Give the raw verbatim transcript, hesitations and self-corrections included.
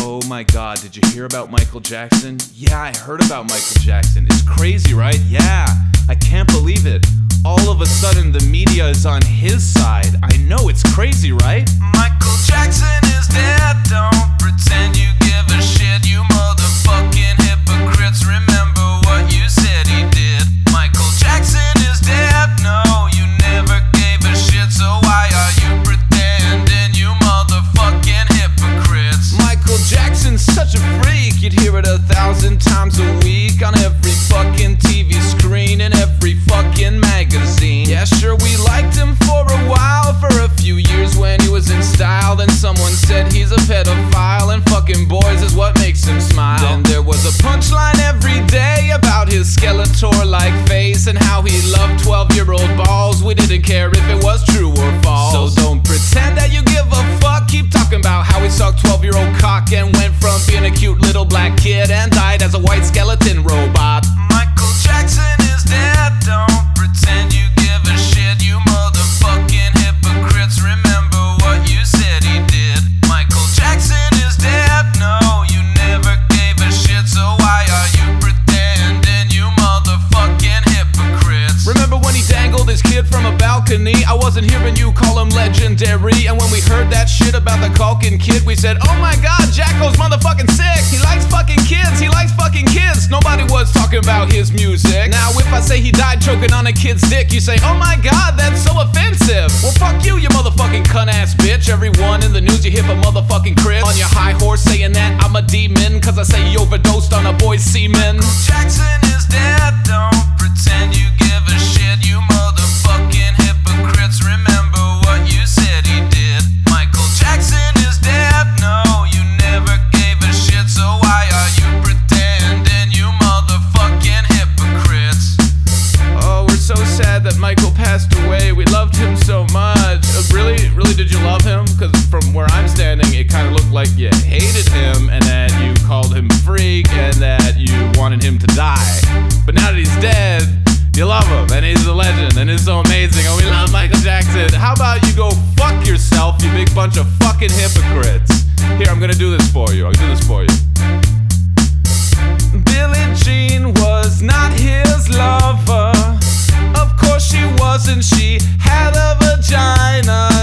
Oh my god, did you hear about Michael Jackson? Yeah, I heard about Michael Jackson. It's crazy, right? Yeah, I can't believe it. All of a sudden, the media is on his side. I know, it's crazy, right? Michael Jackson is dead. Don't pretend you give a shit, you motherfucking hypocrites. Remember what you said he did. Michael Jackson is dead. No, you never gave a shit, so why are you pretending, you motherfucking hypocrites? Michael Jackson's such a freak. You'd hear it a thousand times a week on every fucking T V screen and every fucking magazine. Yeah, sure, we liked him for a while, for a few years when he was in style. Then someone said he's a pedophile, and fucking boys is what makes him smile. Then there was a punchline every day about his Skeletor-like face and how he loved twelve-year-old balls. We didn't care if it was true or false. So don't pretend that you give a fuck. Keep talking about how he sucked twelve-year-old cock and went from being a cute little black kid and died as a white skeleton robot. Michael Jackson is dead. Don't pretend you give a shit, you motherfucking hypocrites. Remember what you said he did. Michael Jackson is dead. No, you never gave a shit, so why are you pretending, you motherfucking hypocrites? Remember when he dangled his kid from a balcony? I wasn't hearing you call him legendary. And when we heard that shit about the Culkin kid, we said, oh my god, Jacko's motherfucking sick. He likes fucking kids, he likes fucking kids. Nobody was talking about his music. Now if I say he died choking on a kid's dick, you say, oh my god, that's so offensive. Well fuck you, you motherfucking cunt ass bitch. Everyone in the news, you hip a motherfucking Chris on your high horse saying that I'm a demon, cause I say he overdosed on a boy's semen. Michael Jackson is dead. Don't pretend you give a shit, you motherfucking hypocrites. Remember what you said he did. Michael Jackson is dead. No, you never gave a shit, so why are you pretending, you motherfucking hypocrites? Oh, we're so sad that Michael passed away. We loved him so much. Uh, really, really, did you love him? Because from where I'm standing, it kind of looked like you hated him and that you called him freak and that you wanted him to die. But now that he's dead, you love him and he's a legend and it's so amazing and we love Michael Jackson. How about you go fuck yourself, you big bunch of fucking hypocrites? Here, I'm gonna do this for you. I'll do this for you. Billie Jean was not his lover. Of course she wasn't. She had a vagina.